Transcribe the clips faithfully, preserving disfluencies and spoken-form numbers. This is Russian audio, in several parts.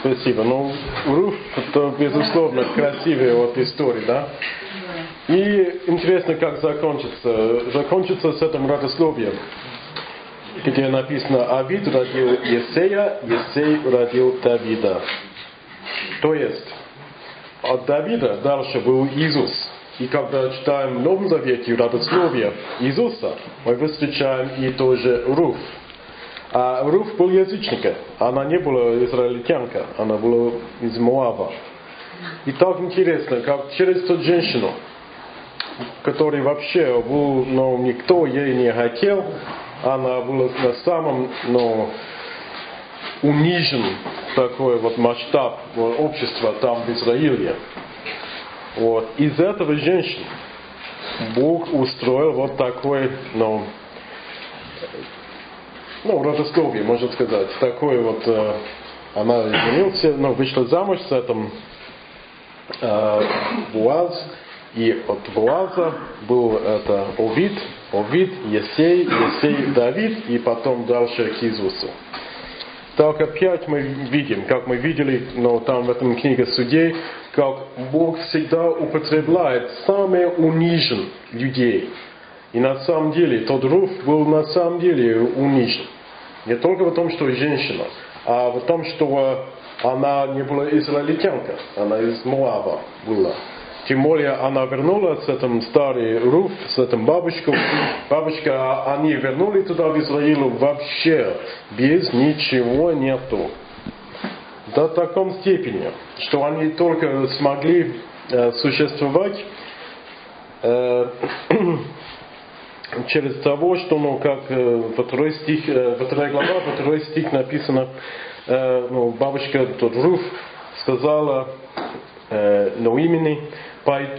Спасибо. Ну, Руф, это, безусловно, красивая вот история, да? И интересно, как закончится. Закончится с этим родословием, где написано: Авид родил Есея, Есей родил Давида. То есть, от Давида дальше был Иисус. И когда читаем в Новом Завете родословие Иисуса, мы встречаем и тоже Руф. А Руф был язычником. Она не была израильтянка, она была из Моаба. И так интересно, как через ту женщину, который вообще был, ну, никто ей не хотел, она была на самом, ну, унижен такой вот масштаб вот, общества там в Израиле. Вот. Из этого женщины Бог устроил вот такой, ну, ну, родословие, можно сказать. Такой вот, э, она женилась, ну, вышла замуж с этим э, Боаз. И от Боаза был это Овид, Овид, Есей, Есей, Давид, и потом дальше к Иисусу. Так опять мы видим, как мы видели, но там в этом книге Судей, как Бог всегда употребляет самых униженных людей. И на самом деле тот Руф был на самом деле унижен. Не только в том, что женщина, а в том, что она не была израильтянка, она из Моаба была. Тем более она вернулась с этим старый Руф, с этим бабушкой. Бабушка, они вернули туда в Израиль вообще без ничего нету. До такой степени, что они только смогли э, существовать э, через того, что, ну, как э, во второй стих, э, во второй глава, во второй стих написано, э, ну, бабушка, тот Руф, сказала э, Ноимини: Пойду,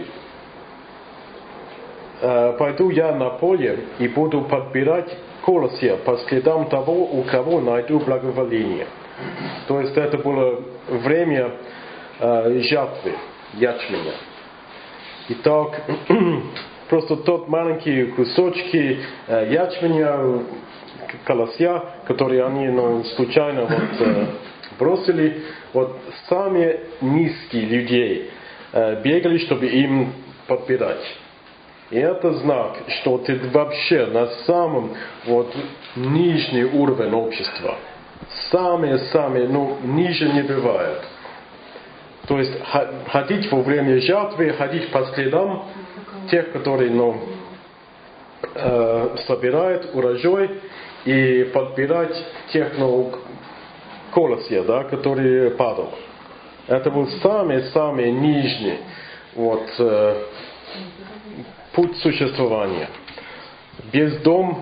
э, пойду я на поле и буду подбирать колосья по следам того, у кого найду благоволение. То есть это было время э, жатвы ячменя. Итак, просто тот маленькие кусочки э, ячменя, колосья, которые они, ну, случайно вот, э, бросили, вот самые низкие людей бегали, чтобы им подбирать. И это знак, что ты вообще на самом вот нижний уровень общества. Самые-самые, ну, ниже не бывает. То есть ходить во время жатвы, ходить по следам тех, которые, ну, э, собирают урожай, и подбирать тех, ну, колосья, да, которые падают. Это был самый-самый нижний вот, э, путь существования. Без дома.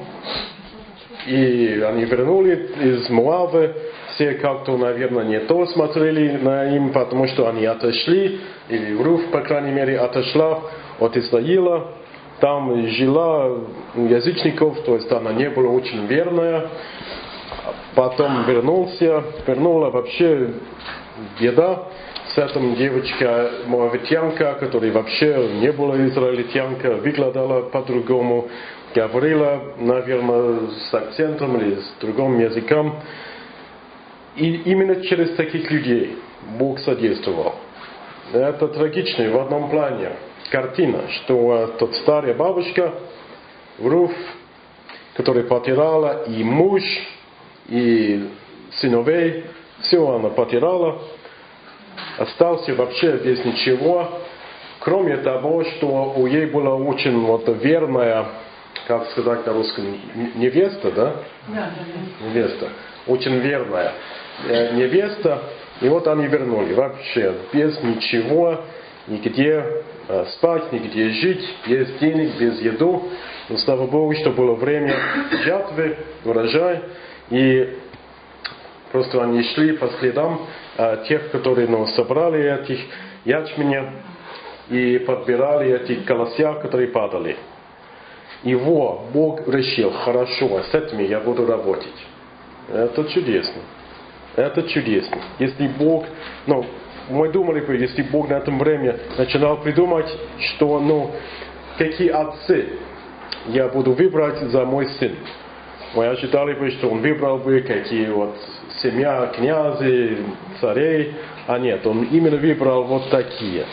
И они вернули из Моавы. Все как-то, наверное, не то смотрели на им, потому что они отошли, или Руф, по крайней мере, отошла от Израиля. Там жила у язычников, то есть она не была очень верная. Потом вернулся, вернула вообще беда с этим девочка моавитянка, которая вообще не была израильтянка, выглядела по-другому, говорила, наверное, с акцентом или с другим языком. И именно через таких людей Бог содействовал. Это трагично в одном плане. Картина, что тот старая бабушка, Руф, которая потеряла и муж, и сыновей, все она потеряла, остался вообще без ничего, кроме того, что у ей была очень вот верная, как сказать на русском, невеста, да? Да. Невеста. Очень верная невеста. И вот они вернули вообще без ничего, нигде спать, нигде жить, без денег, без еды. Но слава Богу, что было время жатвы, урожай. И просто они шли по следам а, тех, которые, ну, собрали этих ячменя и подбирали эти колосья, которые падали. И вот Бог решил: хорошо, с этими я буду работать. Это чудесно. Это чудесно. Если Бог, ну, мы думали бы, если Бог на этом время начинал придумать, что, ну, какие отцы я буду выбрать за мой сын. Мы ожидали бы, что он выбрал бы какие вот семья князей, царей, а нет, он именно выбрал вот такие.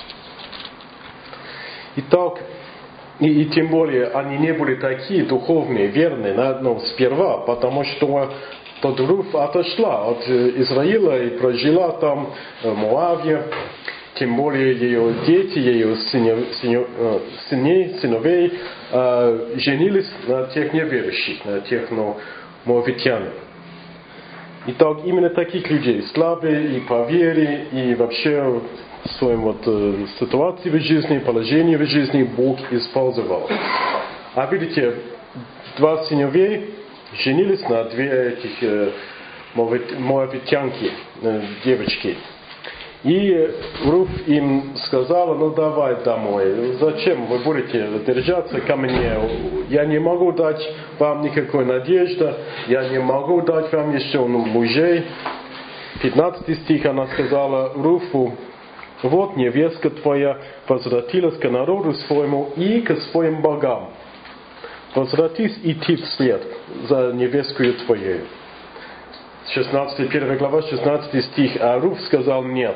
Итак, и, и тем более они не были такие духовные, верные, ну, сперва, потому что тот Руф отошла от Израиля и прожила там в Моаве. Тем более ее дети, ее сыновей, сыновей э, женились на тех неверующих, на тех, ну, моавитян. Итак, именно таких людей, слабые и по вере, и вообще в своем вот, э, ситуации в жизни, положении в жизни Бог использовал. А видите, два сыновей женились на две этих э, моавитянки, э, девочки. И Руф им сказала: ну давай домой, зачем вы будете держаться ко мне? Я не могу дать вам никакой надежды, я не могу дать вам еще ну, мужей. пятнадцатый стих она сказала Руфу: вот невестка твоя возвратилась к народу своему и к своим богам. Возвратись идти вслед за невесткою твоей. шестнадцатая, первая глава, шестнадцатый стих. А Руф сказал: нет.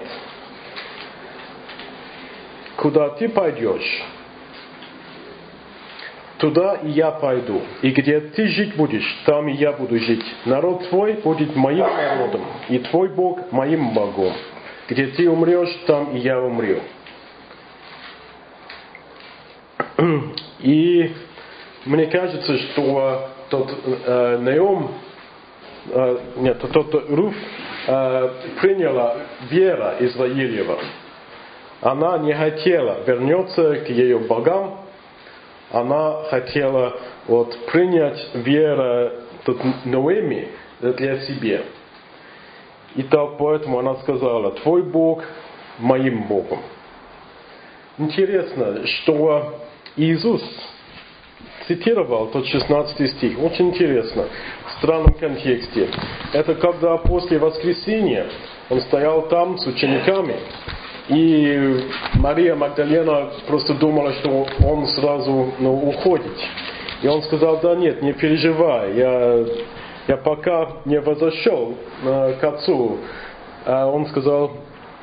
Куда ты пойдешь, туда и я пойду. И где ты жить будешь, там и я буду жить. Народ твой будет моим народом, и твой Бог моим Богом. Где ты умрешь, там и я умру. И мне кажется, что тот э, Наом, э, нет, тот Руф э, приняла вера Израилева. Она не хотела вернуться к ее богам, она хотела вот, принять веру Ноэми для себя. И так поэтому она сказала: твой Бог моим Богом. Интересно, что Иисус цитировал тот шестнадцатый стих. Очень интересно, в странном контексте. Это когда после воскресения он стоял там с учениками, и Мария Магдалена просто думала, что он сразу ну, уходит. И он сказал: да нет, не переживай, я, я пока не возошел э, к Отцу. А он сказал,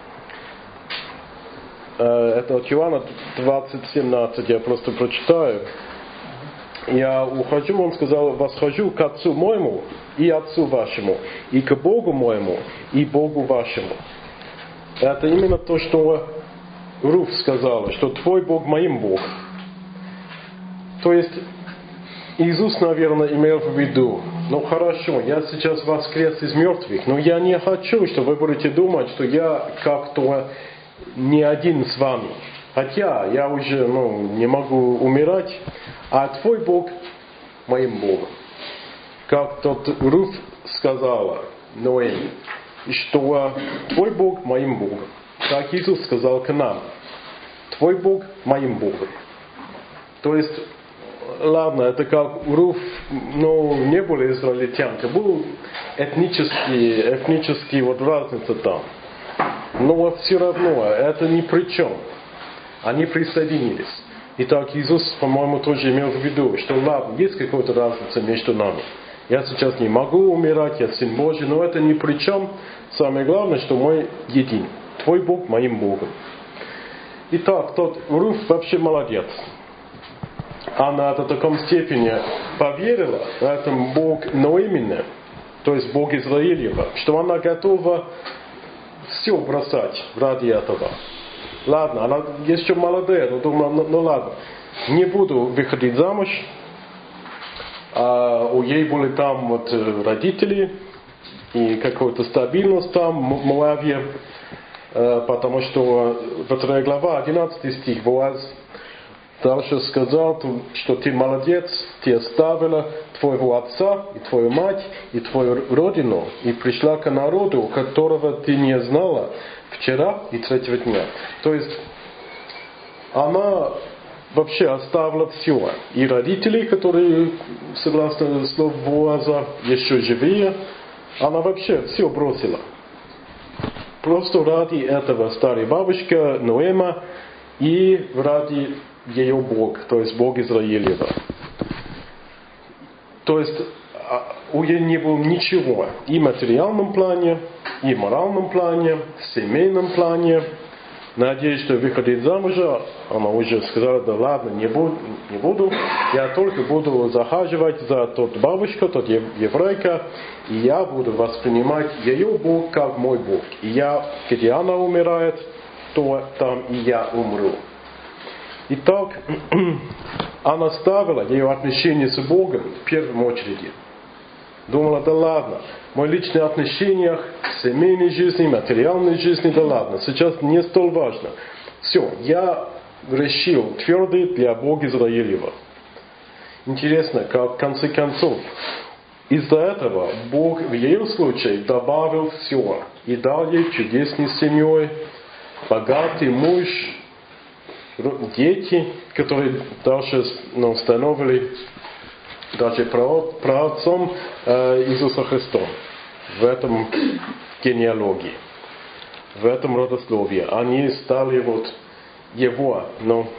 э, это от Иоанна двадцать семнадцать, я просто прочитаю. Я ухожу, он сказал: восхожу к Отцу моему и Отцу вашему, и к Богу моему и Богу вашему. Это именно то, что Руф сказала, что твой Бог моим Богом. То есть Иисус, наверное, имел в виду: ну хорошо, я сейчас воскрес из мертвых, но я не хочу, чтобы вы будете думать, что я как-то не один с вами. Хотя я уже ну, не могу умирать, а твой Бог моим Богом. Как тот Руф сказала Ноэми, что твой Бог моим Богом. Как Иисус сказал к нам: твой Бог моим Богом. То есть, ладно, это как Руф, ну, не был израильтянкой, был этнический, этнический вот разница там. Но все равно, это ни при чем. Они присоединились. Итак, Иисус, по-моему, тоже имел в виду, что ладно, есть какая-то разница между нами. Я сейчас не могу умирать, я Сын Божий, но это ни при чем. Самое главное, что мы един. Твой Бог моим Богом. Итак, тот Руф вообще молодец. Она до такой степени поверила в этом Бог Ноэмина, то есть Бог Израилева, что она готова все бросать ради этого. Ладно, она еще молодая, но думала, ну, ну ладно, не буду выходить замуж. А у ей были там вот родители и какая-то стабильность там в Моаве, потому что вторая глава, одиннадцатый стих, Боаз дальше сказал, что ты молодец, ты оставила твоего отца и твою мать и твою родину и пришла к народу, которого ты не знала вчера и третьего дня. То есть она вообще оставила все. И родители, которые, согласно слову Боаза, еще живые, она вообще все бросила. Просто ради этого старой бабушка Ноэма и ради ее Бога, то есть Бог Израилева. То есть у нее не было ничего. И в материальном плане, и в моральном плане, в семейном плане. Надеюсь, что выходить замуж, она уже сказала, да ладно, не буду, не буду. Я только буду захаживать за тот бабушку, тот еврейка, и я буду воспринимать ее Бог как мой Бог. И я, где она умирает, то там и я умру. Итак, она ставила ее отношения с Богом в первом очереди. Думала, да ладно, в моих личных отношениях, в семейной жизни, материальной жизни, да ладно, сейчас не столь важно. Все, я решил твердый для Бога Израилева. Интересно, как в конце концов, из-за этого Бог в ее случае добавил все и дал ей чудесной семьей, богатый муж, дети, которые дальше ну, становились даже праотцом э, Иисуса Христа в этом генеалогии, в этом родословии. Они стали вот его, ну,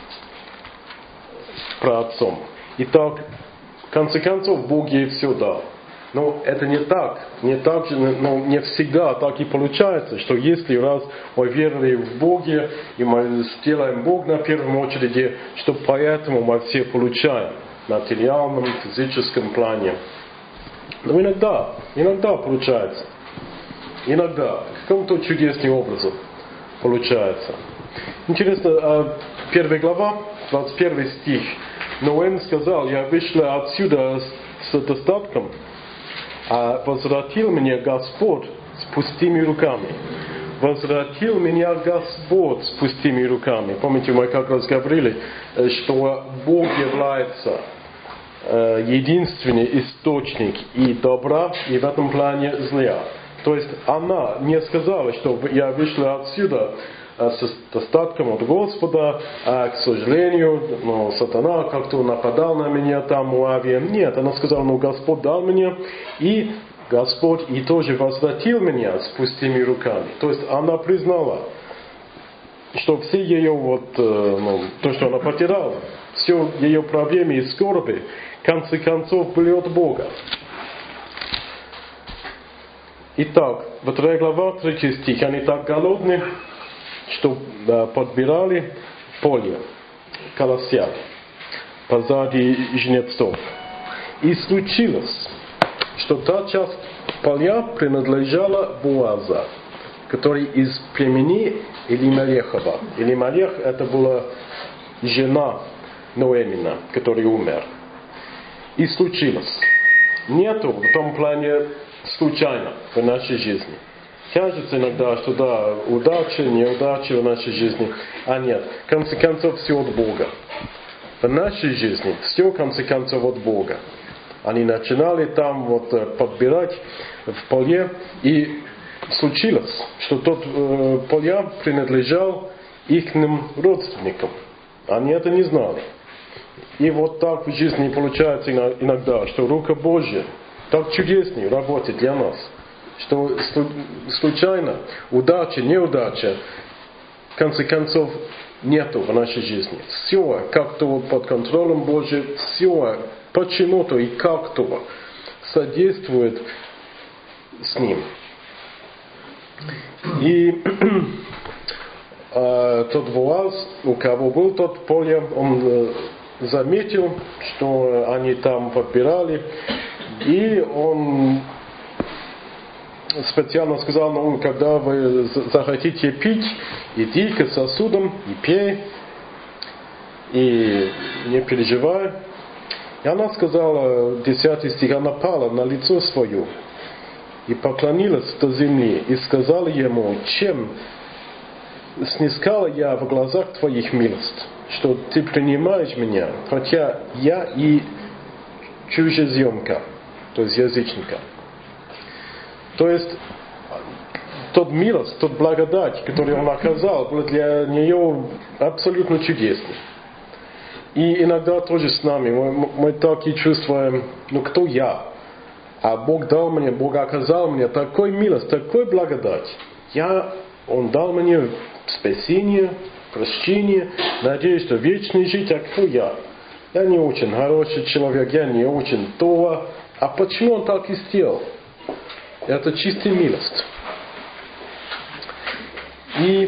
праотцом. Итак, в конце концов, Бог ей все дал. Но это не так. Не так же, но не всегда так и получается, что если раз мы верили в Бога, и мы сделаем Бог на первом очереди, что поэтому мы все получаем в материальном, физическом плане. Но иногда, иногда получается. Иногда, каким-то чудесным образом получается. Интересно, первая глава, двадцать первый стих. Ноэн сказал, я вышла отсюда с достатком, а возвратил меня Господь с пустыми руками. Возвратил меня Господь с пустыми руками. Помните, мы как раз говорили, что Бог является единственный источник и добра, и в этом плане зла. То есть она не сказала, что я вышла отсюда с достатком от Господа, а, к сожалению, ну, сатана как-то нападал на меня там, Муавия. Нет, она сказала, ну, Господь дал мне, и Господь и тоже возвратил меня с пустыми руками. То есть она признала, что все ее, вот, ну, то, что она потеряла, все ее проблемы и скорби, в конце концов, были от Бога. Итак, вторая глава, третий стих. Они так голодны, что да, подбирали поле, колосья, позади жнецов. И случилось, что та часть поля принадлежала Боаза, который из племени Элимелехова. Элимелех это была жена Ноэмина, который умер. И случилось. Нету в том плане случайно в нашей жизни. Кажется иногда, что да, удача, неудача в нашей жизни. А нет, в конце концов, все от Бога. В нашей жизни все, в конце концов, от Бога. Они начинали там вот подбирать в поле, и случилось, что тот э, поле принадлежал их родственникам. Они это не знали. И вот так в жизни получается иногда, что рука Божья так чудеснее работает для нас. Что случайно, удача, неудача, в конце концов, нету в нашей жизни. Все как-то под контролем Божьим, все почему-то и как-то содействует с ним. И э, тот Боаз, у кого был тот поле, он э, заметил, что они там подбирали, и он специально сказал, ну, когда вы захотите пить, иди к сосудам и пей, и не переживай. И она сказала, десятый стих, она пала на лицо свое и поклонилась до земли, и сказала ему, чем снискала я в глазах твоих милость, что ты принимаешь меня, хотя я и чужеземка, то есть язычника. То есть, тот милость, тот благодать, который он оказал, был для нее абсолютно чудесный. И иногда тоже с нами, мы, мы так и чувствуем, ну кто я? А Бог дал мне, Бог оказал мне такой милость, такой благодать. Я, Он дал мне спасение, прощение, надеюсь, что вечный жить, а кто я? Я не очень хороший человек, я не очень то, а почему он так и сделал? Это чистая милость. И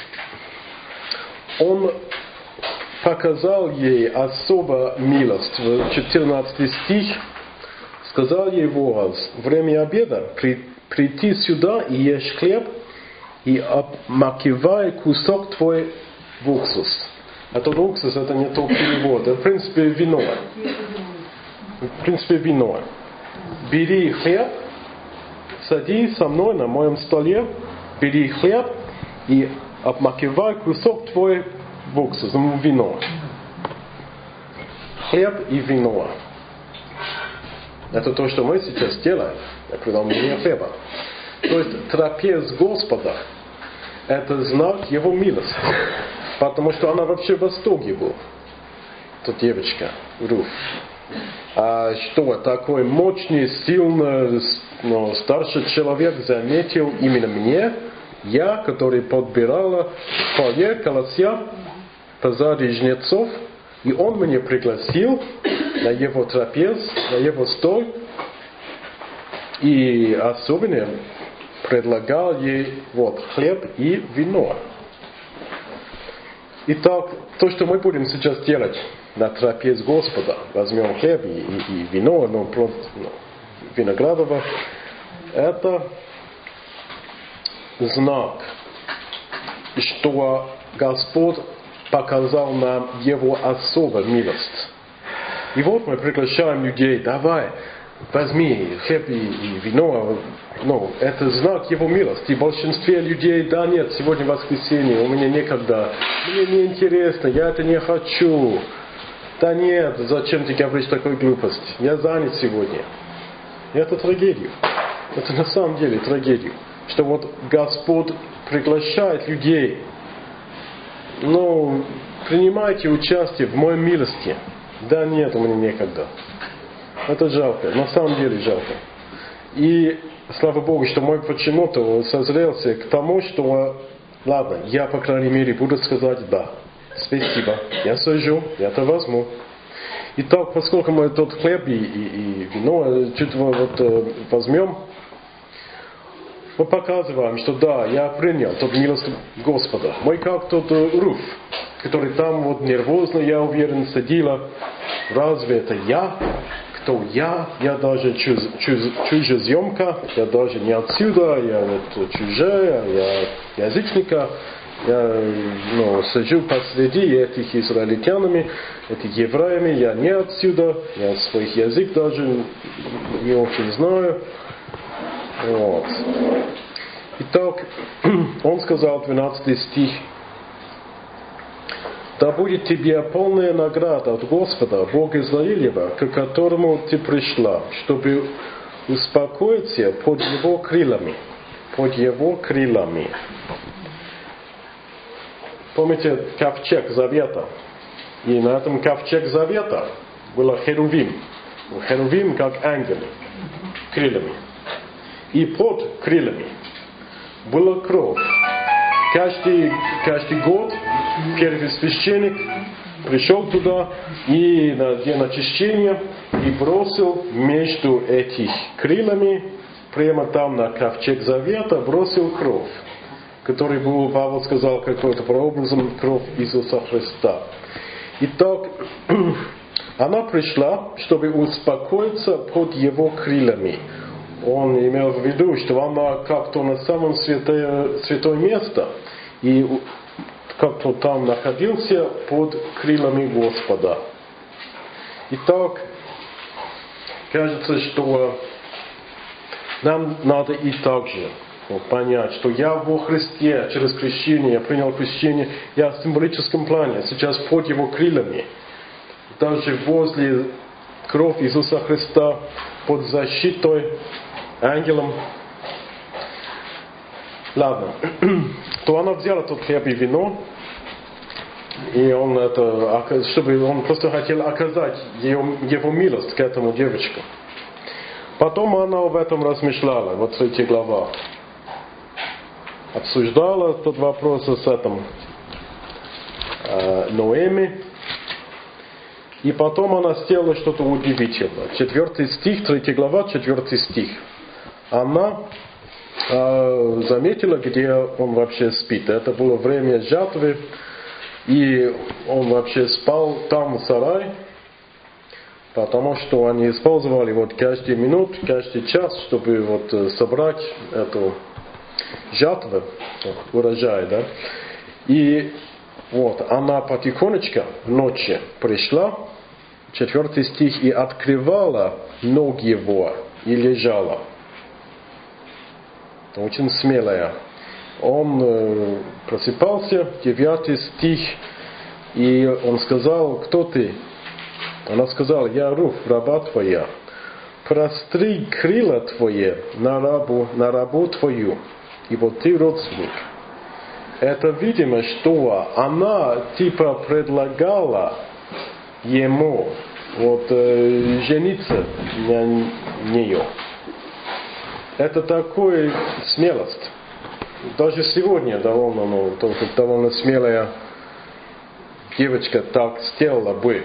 он показал ей особо милость. В четырнадцатый стих сказал ей Боаз: время обеда при, прийти сюда и ешь хлеб, и обмакивай кусок твой в уксус. Этот уксус — это не тот перевод, это в принципе вино. В принципе вино. Бери хлеб, садись со мной на моем столе, бери хлеб и обмакивай кусок твой в уксус, в вино. Хлеб и вино. Это то, что мы сейчас делаем. Я предал мне хлеба. То есть трапез Господа — это знак Его милости. Потому что она вообще в восторге была. Эта девочка, Руф. А что, такой мощный, сильный, ну, старший человек заметил именно мне, я, который подбирала в фойе колосья позади жнецов, и он меня пригласил на его трапез, на его стол, и особенно предлагал ей вот хлеб и вино. Итак, то, что мы будем сейчас делать на трапез Господа, возьмем хлеб и, и, и вино, ну, просто, ну, виноградово, это знак, что Господь показал нам Его особую милость. И вот мы приглашаем людей: давай, возьми хлеб и, и вино. Ну, это знак Его милости. И большинстве людей: да нет, сегодня воскресенье, у меня некогда, мне не интересно, я это не хочу. Да нет, зачем ты говоришь такую глупость? Я занят сегодня. И это трагедия. Это на самом деле трагедия. Что вот Господь приглашает людей: ну, принимайте участие в моей милости. Да нет, у меня некогда. Это жалко, на самом деле жалко. И слава Богу, что мой почему-то созрелся к тому, что ладно, я, по крайней мере, буду сказать да. Спасибо, я сажу, я это возьму. Итак, поскольку мы тот хлеб и, и, и вино чуть вот возьмем, мы показываем, что да, я принял тот милость Господа. Мы как тот Руф, который там вот нервозно, я уверен, сидела. Разве это я? Кто я? Я даже чуз, чуз, чужеземка, я даже не отсюда, я вот чужая, я язычника. Я ну, сижу посреди этих израильтянами, этих евреями, я не отсюда, я свой язык даже не очень знаю. Вот. Итак, он сказал, двенадцатый стих: «Да будет тебе полная награда от Господа, Бога Израилева, к которому ты пришла, чтобы успокоиться под Его крылами». Под Его крылами. Помните ковчег Завета? И на этом ковчег Завета было херувим. Херувим как ангелы, крыльями. И под крыльями была кровь. Каждый, каждый год первосвященник пришел туда и на день очищения и бросил между этих крыльями, прямо там на ковчег Завета, бросил кровь, который был, Павел сказал, какой-то прообразом кровь Иисуса Христа. Итак, она пришла, чтобы успокоиться под Его крыльями. Он имел в виду, что она как-то на самом святое, святое место, и как-то там находился под крыльями Господа. Итак, кажется, что нам надо и так же понять, что я во Христе через крещение, я принял крещение, я в символическом плане, сейчас под Его крыльями, даже возле крови Иисуса Христа, под защитой ангелом. Ладно, то она взяла тот хлеб и вино, и он это, чтобы он просто хотел оказать его, его милость к этому девочке. Потом она об этом размышляла, вот третья глава. Обсуждала тот вопрос с этим э, Ноэми. И потом она сделала что-то удивительное. Четвертый стих, третья глава, четвертый стих. Она э, заметила, где он вообще спит. Это было время жатвы, и он вообще спал там в сарае, потому что они использовали вот каждую минуту, каждый час, чтобы вот собрать эту жатву, урожай, да. И вот она потихонечку ночью пришла, четвертый стих, и открывала ноги его, и лежала. Очень смелая. Он э, просыпался, девятый стих, и он сказал: кто ты? Она сказала: я Руф, раба твоя. Простри крылья твои на рабу, на рабу твою, ибо ты родственник. Это видимо, что она типа предлагала ему вот э, жениться на нее. Это такая смелость. Даже сегодня довольно, ну, только довольно смелая девочка так сделала бы.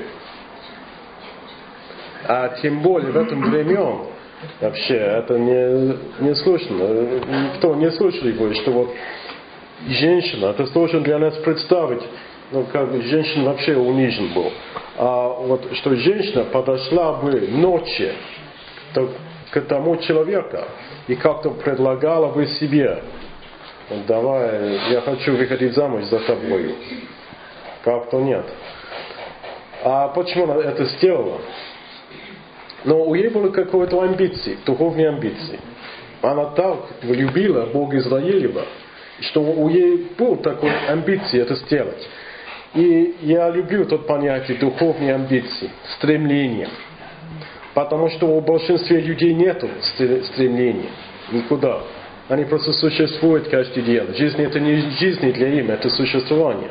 А тем более в этом времени вообще это не, не слышно. Никто не слышал его, что вот женщина, это сложно для нас представить, ну, как бы женщина вообще унижен был. А вот что женщина подошла бы ночью к тому человеку и как-то предлагала бы себе: вот давай, я хочу выходить замуж за тобой. Как-то нет. А почему она это сделала? Но у нее было какое-то амбиции, духовные амбиции. Она так любила Бога Израилева, что у нее был такой амбиции это сделать. И я люблю это понятие духовные амбиции, стремления. Потому что у большинства людей нет стремления никуда. Они просто существуют каждый день. Жизнь это не жизнь для них, это существование.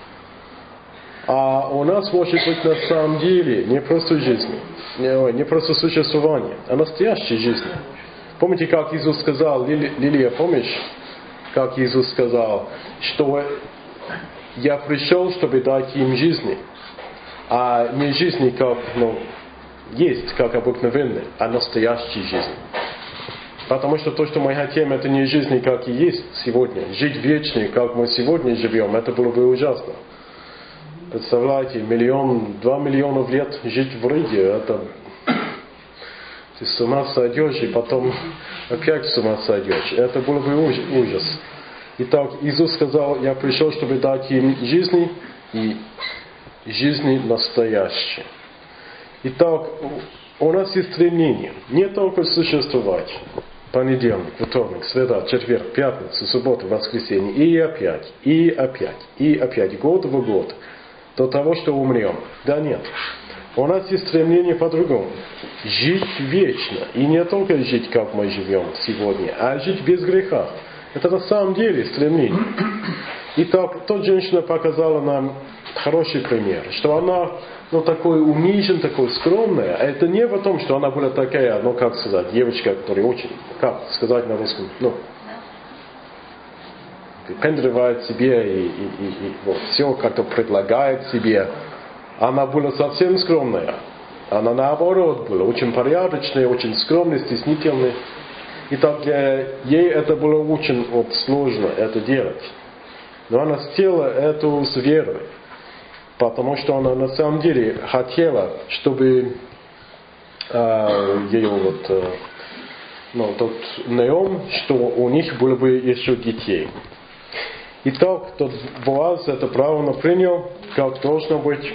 А у нас может быть на самом деле не просто жизнь, не, не просто существование, а настоящая жизнь. Помните, как Иисус сказал, Лили, Лилия, помнишь, как Иисус сказал, что я пришел, чтобы дать им жизни, а не жизни как, ну, есть, как обыкновенная, а настоящая жизнь. Потому что то, что мы хотим, это не жизнь, как и есть сегодня. Жить вечно, как мы сегодня живем, это было бы ужасно. Представляете, миллион, два миллиона лет жить в рыге, это ты с ума сойдешь, и потом опять с ума сойдешь. Это было бы ужас. Итак, Иисус сказал: я пришел, чтобы дать им жизни, и жизни настоящие. Итак, у нас есть стремление не только существовать. Понедельник, вторник, среда, четверг, пятница, суббота, воскресенье, и опять, и опять, и опять, год в год, до того, что умрем. Да нет. У нас есть стремление по-другому. Жить вечно. И не только жить, как мы живем сегодня, а жить без греха. Это на самом деле стремление. Итак, та женщина показала нам хороший пример, что она, ну, такой унижен, такой скромная. А это не в том, что она была такая, ну, как сказать, девочка, которая очень, как сказать на русском, ну, выпендривает себе и, и, и, и вот, все как-то предлагает себе. Она была совсем скромная. Она наоборот была очень порядочная, очень скромная, стеснительная. И так для ей это было очень вот, сложно это делать. Но она сделала это с верой. Потому что она на самом деле хотела, чтобы э, ее вот, э, ну, тот Неом, что у них было бы еще детей. Итак, тот Боаз это правильно принял, как должно быть.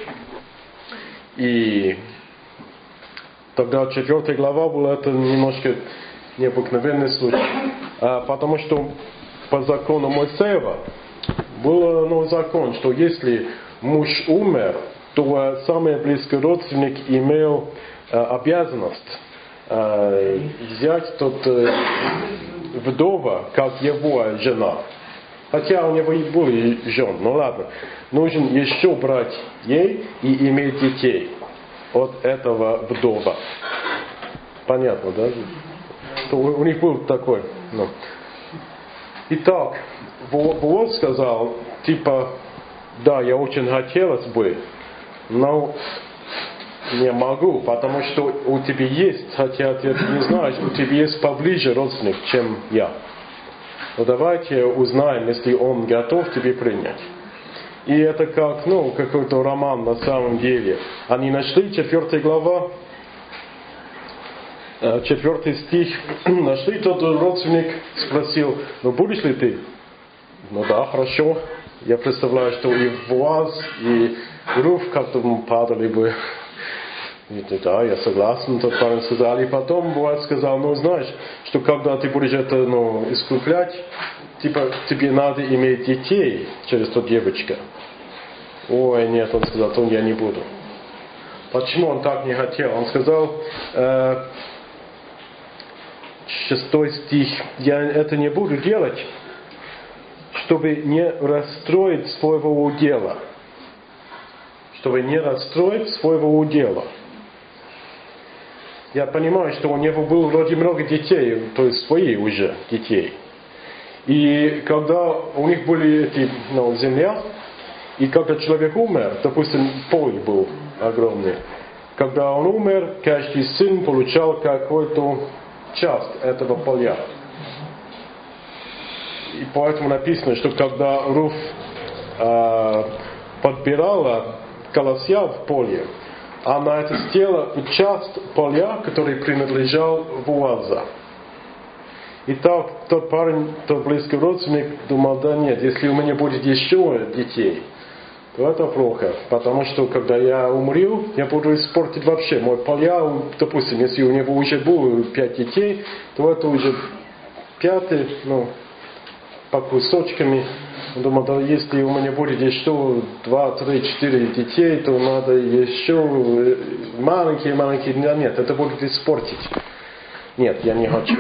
И тогда четвертая глава была это немножко необыкновенный случай. А, потому что по закону Моисеева был, ну, закон, что если муж умер, то самый близкий родственник имел а, обязанность а, взять тот а, вдова, как его жена. Хотя у него и были жены, ну ладно. Нужно еще брать ей и иметь детей от этого вдова. Понятно, да? То у них был такой. Ну. Итак, Бог сказал, типа, да, я очень хотелось бы, но не могу, потому что у тебя есть, хотя ты это не знаешь, у тебя есть поближе родственник, чем я. Но давайте узнаем, если он готов тебе принять. И это как, ну, какой-то роман на самом деле. Они нашли, четвертая глава, четвертый стих, нашли, тот родственник спросил, ну будешь ли ты? Ну да, хорошо. Я представляю, что и Боаз, и Руф как-то падали бы. И, да, я согласен, тот парень сказал. И потом Боаз сказал, ну знаешь, что когда ты будешь это ну, искуплять, типа тебе надо иметь детей через ту девочку. Ой, нет, он сказал, то я не буду. Почему он так не хотел? Он сказал, э, шестой стих, я это не буду делать, чтобы не расстроить своего удела. Чтобы не расстроить своего удела. Я понимаю, что у него было вроде много детей, то есть свои уже детей. И когда у них были эти, ну, земля, и когда человек умер, допустим, поле был огромный, когда он умер, каждый сын получал какую-то часть этого поля. И поэтому написано, что когда Руф э, подбирала колосья в поле, она это сделала часть поля, который принадлежал Боазу. И так тот парень, тот близкий родственник думал, да нет, если у меня будет еще детей, то это плохо. Потому что когда я умру, я буду испортить вообще мой поля. Допустим, если у него уже было пять детей, то это уже пятый, ну, по кусочками. Он думал, да если у меня будет еще два, три, четыре детей, то надо еще маленькие-маленькие. Нет, это будет испортить. Нет, я не хочу.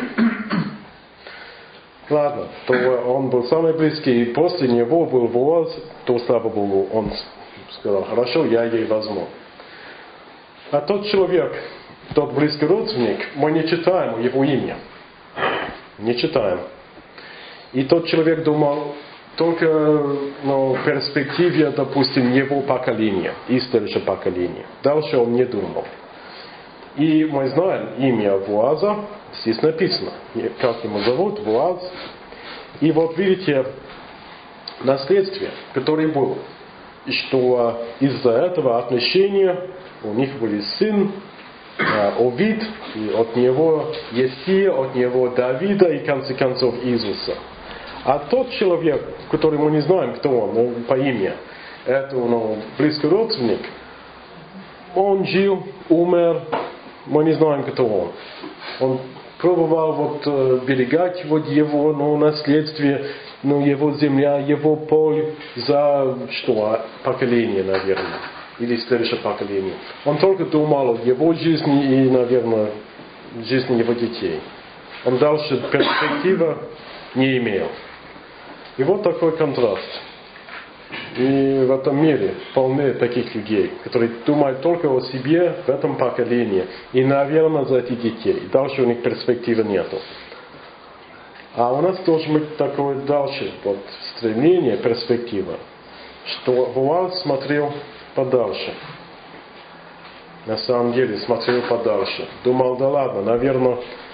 Ладно, то он был самый близкий, и после него был Боаз, то, слава Богу, он сказал, хорошо, я ей возьму. А тот человек, тот близкий родственник, мы не читаем его имя. Не читаем. И тот человек думал только ну, в перспективе, допустим, его поколения, и следующего поколения. Дальше он не думал. И мы знаем имя Боаза, здесь написано, как его зовут, Боаз. И вот видите, наследствие, которое было, и что из-за этого отношения у них были сын Овид, и от него Есия, от него Давида, и в конце концов Иисуса. А тот человек, который мы не знаем, кто он, ну, по имени, это ну, близкий родственник, он жил, умер, мы не знаем, кто он. Он пробовал вот, э, берегать вот его ну, наследствие, ну, его земля, его поле за что, поколение, наверное, или следующее поколение. Он только думал о его жизни и, наверное, жизни его детей. Он дальше перспективы не имел. И вот такой контраст. И в этом мире полны таких людей, которые думают только о себе в этом поколении. И, наверное, за этих детей. Дальше у них перспективы нету. А у нас должен быть такое дальше вот, стремление, перспектива, что Боаз смотрел подальше. На самом деле смотрел подальше. Думал, да ладно, наверное,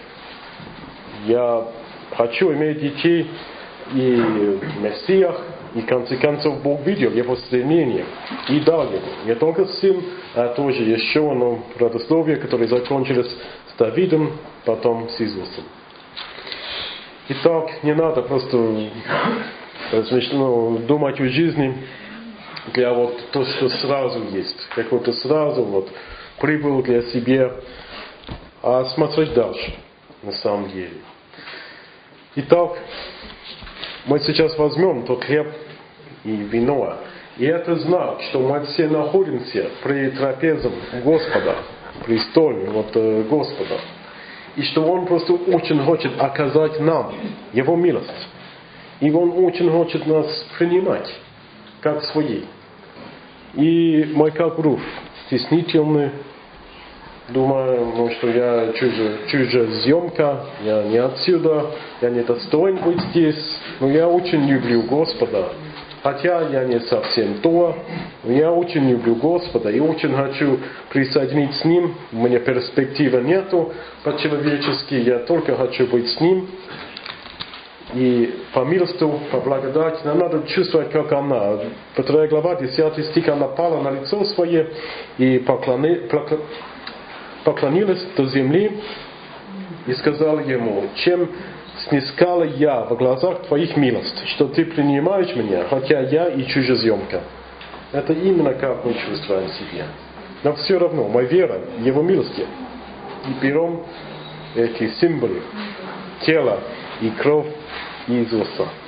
я хочу иметь детей и в Мессиях. И в конце концов Бог видел его стремление и дал ему не только сын, а тоже еще ну, родословие, которое закончилось с Давидом, потом с Иисусом. Итак, не надо просто ну, думать о жизни для вот то, что сразу есть. Какой-то сразу вот прибыл для себя, а смотреть дальше на самом деле. Итак, мы сейчас возьмем тот хлеб и вино. И это знак, что мы все находимся при трапезе Господа, при столе вот, Господа. И что Он просто очень хочет оказать нам Его милость. И Он очень хочет нас принимать, как свои. И мы как Руф, стеснительны, думаю, ну, что я чужая, чужая съемка, я не отсюда, я не достоин быть здесь, но я очень люблю Господа. хотя я не совсем то, я очень люблю Господа и очень хочу присоединиться с Ним, у меня перспективы нету по-человечески, я только хочу быть с Ним. И по милосту, по благодати, нам надо чувствовать, как она. Вторая глава, десятый стих, она пала на лицо свое и поклони, поклонилась до земли и сказала ему: чем снискала я в глазах твоих милость, что ты принимаешь меня, хотя я и чужеземка. Это именно как мы чувствуем себя. Но все равно, моя вера, Его милости, и берем эти символы тела и кровь Иисуса.